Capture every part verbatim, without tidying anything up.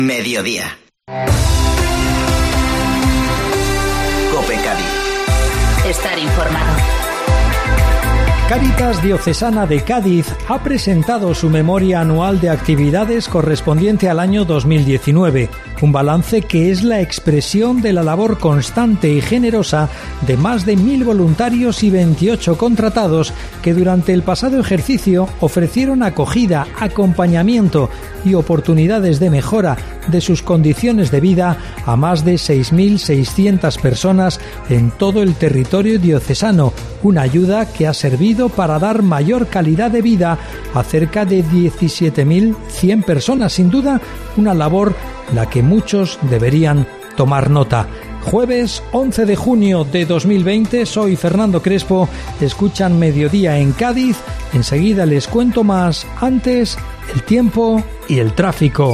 Mediodía. COPE Cádiz. Estar informado. Cáritas Diocesana de Cádiz ha presentado su memoria anual de actividades correspondiente al año dos mil diecinueve, un balance que es la expresión de la labor constante y generosa de más de mil voluntarios y veintiocho contratados que durante el pasado ejercicio ofrecieron acogida, acompañamiento y oportunidades de mejora de sus condiciones de vida a más de seis mil seiscientas personas en todo el territorio diocesano, una ayuda que ha servido para dar mayor calidad de vida a cerca de diecisiete mil cien personas. Sin duda, una labor la que muchos deberían tomar nota. Jueves once de junio de dos mil veinte, soy Fernando Crespo, escuchan Mediodía en Cádiz. Enseguida les cuento más, antes el tiempo y el tráfico.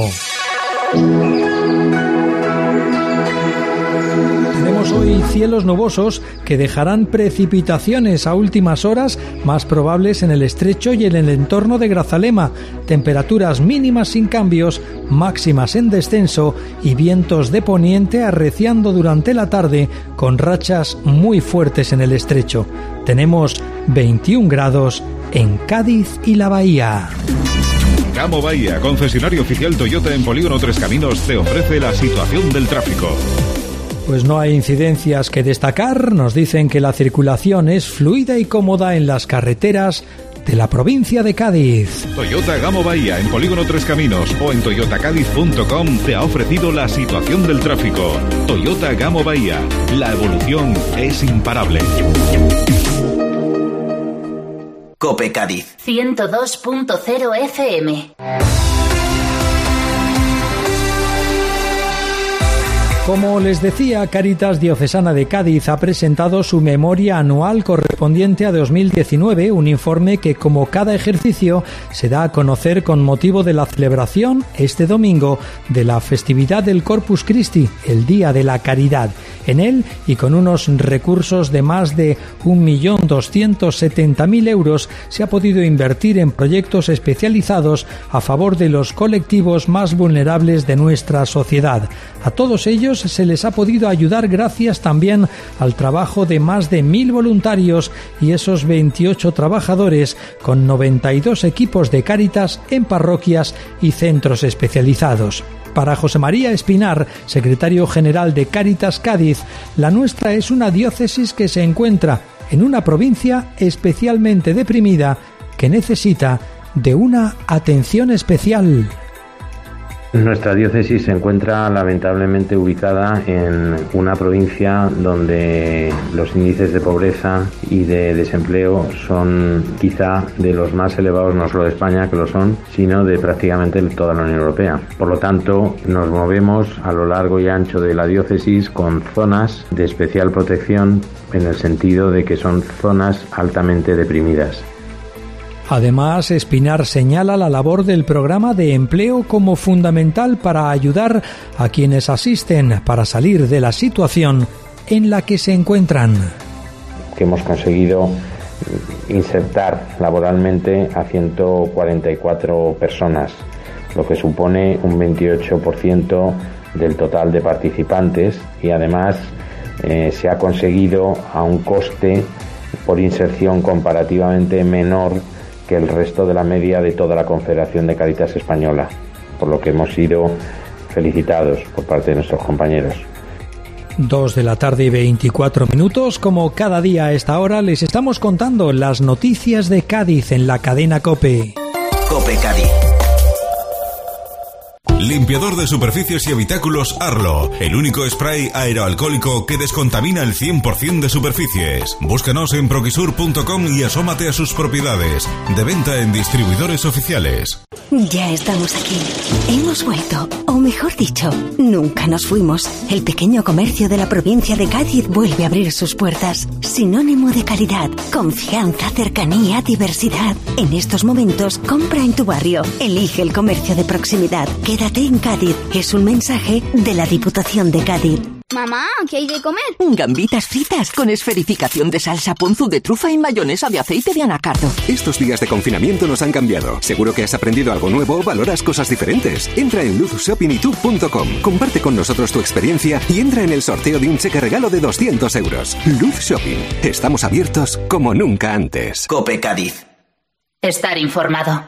Tenemos hoy cielos nubosos que dejarán precipitaciones a últimas horas, más probables en el estrecho y en el entorno de Grazalema, temperaturas mínimas sin cambios, máximas en descenso y vientos de poniente arreciando durante la tarde con rachas muy fuertes en el estrecho. Tenemos veintiún grados en Cádiz y la Bahía. Gamo Bahía, concesionario oficial Toyota en Polígono Tres Caminos, te ofrece la situación del tráfico. Pues no hay incidencias que destacar, nos dicen que la circulación es fluida y cómoda en las carreteras de la provincia de Cádiz. Toyota Gamo Bahía en Polígono Tres Caminos o en toyota cádiz punto com te ha ofrecido la situación del tráfico. Toyota Gamo Bahía, la evolución es imparable. COPE Cádiz ciento dos punto cero F M. Como les decía, Cáritas Diocesana de Cádiz ha presentado su memoria anual correspondiente a dos mil diecinueve, un informe que, como cada ejercicio, se da a conocer con motivo de la celebración este domingo de la festividad del Corpus Christi, el Día de la Caridad. En él, y con unos recursos de más de un millón doscientos setenta mil euros, se ha podido invertir en proyectos especializados a favor de los colectivos más vulnerables de nuestra sociedad. A todos ellos se les ha podido ayudar gracias también al trabajo de más de mil voluntarios y esos veintiocho trabajadores con noventa y dos equipos de Cáritas en parroquias y centros especializados. Para José María Espinar, secretario general de Cáritas Cádiz, la nuestra es una diócesis que se encuentra en una provincia especialmente deprimida que necesita de una atención especial. Nuestra diócesis se encuentra lamentablemente ubicada en una provincia donde los índices de pobreza y de desempleo son quizá de los más elevados, no solo de España, que lo son, sino de prácticamente toda la Unión Europea. Por lo tanto, nos movemos a lo largo y ancho de la diócesis con zonas de especial protección en el sentido de que son zonas altamente deprimidas. Además, Espinar señala la labor del programa de empleo como fundamental para ayudar a quienes asisten para salir de la situación en la que se encuentran. Que hemos conseguido insertar laboralmente a ciento cuarenta y cuatro personas, lo que supone un veintiocho por ciento del total de participantes y además eh, se ha conseguido a un coste por inserción comparativamente menor que el resto de la media de toda la Confederación de Cáritas Española, por lo que hemos sido felicitados por parte de nuestros compañeros. Dos de la tarde y veinticuatro minutos, como cada día a esta hora les estamos contando las noticias de Cádiz en la cadena COPE. COPE Cádiz. Limpiador de superficies y habitáculos Arlo, el único spray aeroalcohólico que descontamina el cien por ciento de superficies. Búscanos en proquisur punto com y asómate a sus propiedades. De venta en distribuidores oficiales. Ya estamos aquí. Hemos vuelto, o mejor dicho, nunca nos fuimos. El pequeño comercio de la provincia de Cádiz vuelve a abrir sus puertas. Sinónimo de calidad, confianza, cercanía, diversidad. En estos momentos, compra en tu barrio. Elige el comercio de proximidad. Quédate en Cádiz. Es un mensaje de la Diputación de Cádiz. Mamá, ¿qué hay de comer? Gambitas fritas con esferificación de salsa ponzu de trufa y mayonesa de aceite de anacardo. Estos días de confinamiento nos han cambiado. Seguro que has aprendido algo nuevo o valoras cosas diferentes. Entra en luz shopping y tú punto com. Comparte con nosotros tu experiencia y entra en el sorteo de un cheque regalo de doscientos euros. Luz Shopping. Estamos abiertos como nunca antes. COPE Cádiz. Estar informado.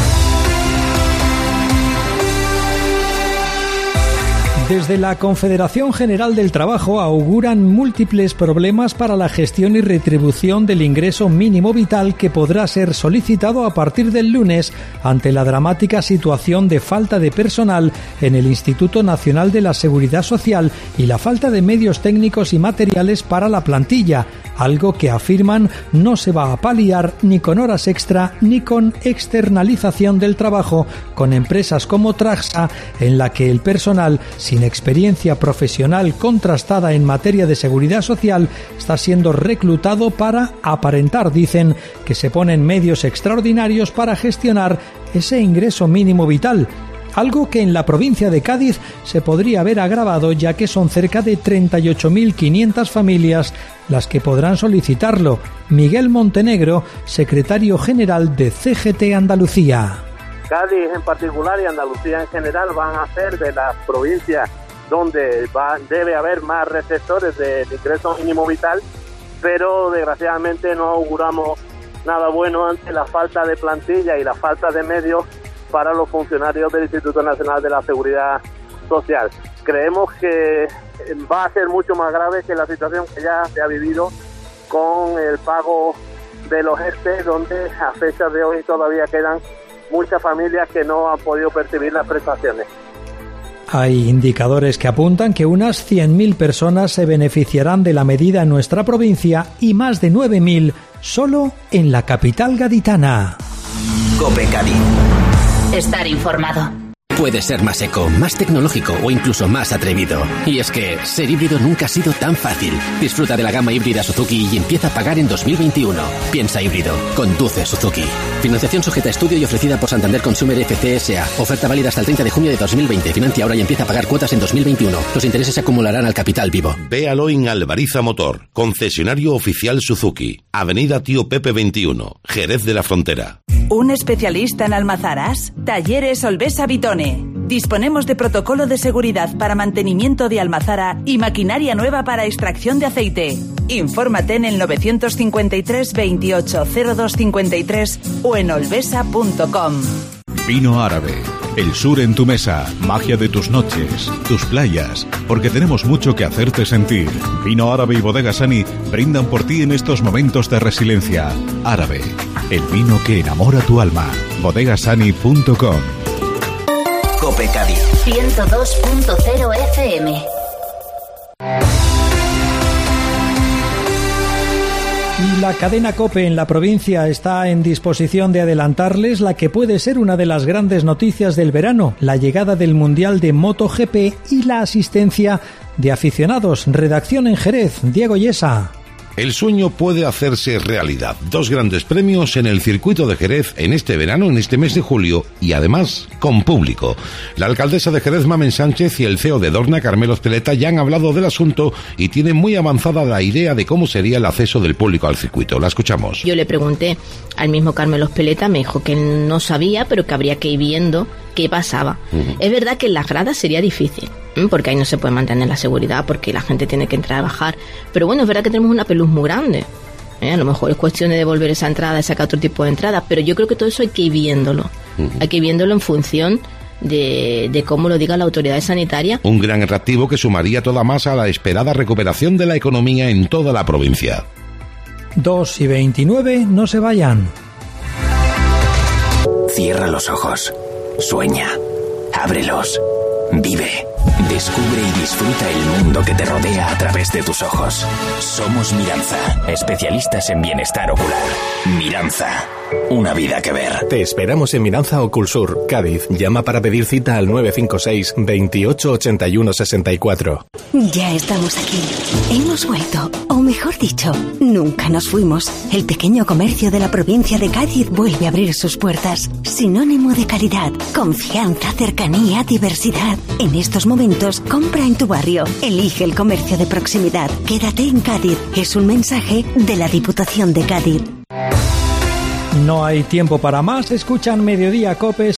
Desde la Confederación General del Trabajo auguran múltiples problemas para la gestión y retribución del ingreso mínimo vital que podrá ser solicitado a partir del lunes ante la dramática situación de falta de personal en el Instituto Nacional de la Seguridad Social y la falta de medios técnicos y materiales para la plantilla, algo que afirman no se va a paliar ni con horas extra ni con externalización del trabajo con empresas como Traxa, en la que el personal sin experiencia profesional contrastada en materia de seguridad social está siendo reclutado para aparentar, dicen, que se ponen medios extraordinarios para gestionar ese ingreso mínimo vital. Algo que en la provincia de Cádiz se podría haber agravado, ya que son cerca de treinta y ocho mil quinientas familias las que podrán solicitarlo. Miguel Montenegro, secretario general de C G T Andalucía. Cádiz en particular y Andalucía en general van a ser de las provincias donde va, debe haber más receptores de ingreso mínimo vital, pero desgraciadamente no auguramos nada bueno ante la falta de plantilla y la falta de medios para los funcionarios del Instituto Nacional de la Seguridad Social. Creemos que va a ser mucho más grave que la situación que ya se ha vivido con el pago de los E R T E, donde a fecha de hoy todavía quedan muchas familias que no han podido percibir las prestaciones. Hay indicadores que apuntan que unas cien mil personas se beneficiarán de la medida en nuestra provincia y más de nueve mil solo en la capital gaditana. COPE Cádiz. Estar informado. Puede ser más eco, más tecnológico o incluso más atrevido. Y es que ser híbrido nunca ha sido tan fácil. Disfruta de la gama híbrida Suzuki y empieza a pagar en dos mil veintiuno. Piensa híbrido. Conduce Suzuki. Financiación sujeta a estudio y ofrecida por Santander Consumer F C S A. Oferta válida hasta el treinta de junio de dos mil veinte. Financia ahora y empieza a pagar cuotas en dos mil veintiuno. Los intereses se acumularán al capital vivo. Véalo en Alvariza Motor, concesionario oficial Suzuki. Avenida Tío Pepe veintiuno, Jerez de la Frontera. ¿Un especialista en almazaras? Talleres Olvesa Vitone. Disponemos de protocolo de seguridad para mantenimiento de almazara y maquinaria nueva para extracción de aceite. Infórmate en el novecientos cincuenta y tres veintiocho cero dos cincuenta y tres o en olvesa punto com. Vino Árabe. El sur en tu mesa, magia de tus noches, tus playas, porque tenemos mucho que hacerte sentir. Vino Árabe y Bodega Sani brindan por ti en estos momentos de resiliencia. Árabe, el vino que enamora tu alma. bodegasani punto com. COPE Cádiz. ciento dos punto cero F M. Y la cadena COPE en la provincia está en disposición de adelantarles la que puede ser una de las grandes noticias del verano, la llegada del Mundial de MotoGP y la asistencia de aficionados. Redacción en Jerez, Diego Yesa. El sueño puede hacerse realidad. Dos grandes premios en el circuito de Jerez en este verano, en este mes de julio, y además con público. La alcaldesa de Jerez, Mamen Sánchez, y el C E O de Dorna, Carmelo Ezpeleta, ya han hablado del asunto y tienen muy avanzada la idea de cómo sería el acceso del público al circuito. La escuchamos. Yo le pregunté al mismo Carmelo Ezpeleta, me dijo que no sabía, pero que habría que ir viendo qué pasaba. Uh-huh. Es verdad que en las gradas sería difícil, porque ahí no se puede mantener la seguridad, porque la gente tiene que entrar a bajar. Pero bueno, es verdad que tenemos una peluz muy grande. ¿Eh? A lo mejor es cuestión de devolver esa entrada y sacar otro tipo de entrada, pero yo creo que todo eso hay que ir viéndolo. Uh-huh. Hay que ir viéndolo en función de, de cómo lo diga la autoridad sanitaria. Un gran atractivo que sumaría toda más a la esperada recuperación de la economía en toda la provincia. dos y veintinueve, no se vayan. Cierra los ojos. Sueña. Ábrelos. Vive. Descubre y disfruta el mundo que te rodea a través de tus ojos. Somos Miranza, especialistas en bienestar ocular. Miranza, una vida que ver. Te esperamos en Miranza Oculsur, Cádiz. Llama para pedir cita al nueve cinco seis, veintiocho ochenta y uno sesenta y cuatro. Ya estamos aquí. Hemos vuelto. O mejor dicho, nunca nos fuimos. El pequeño comercio de la provincia de Cádiz vuelve a abrir sus puertas. Sinónimo de calidad, confianza, cercanía, diversidad. En estos momentos, compra en tu barrio. Elige el comercio de proximidad. Quédate en Cádiz. Es un mensaje de la Diputación de Cádiz. No hay tiempo para más. Escuchan Mediodía Cope.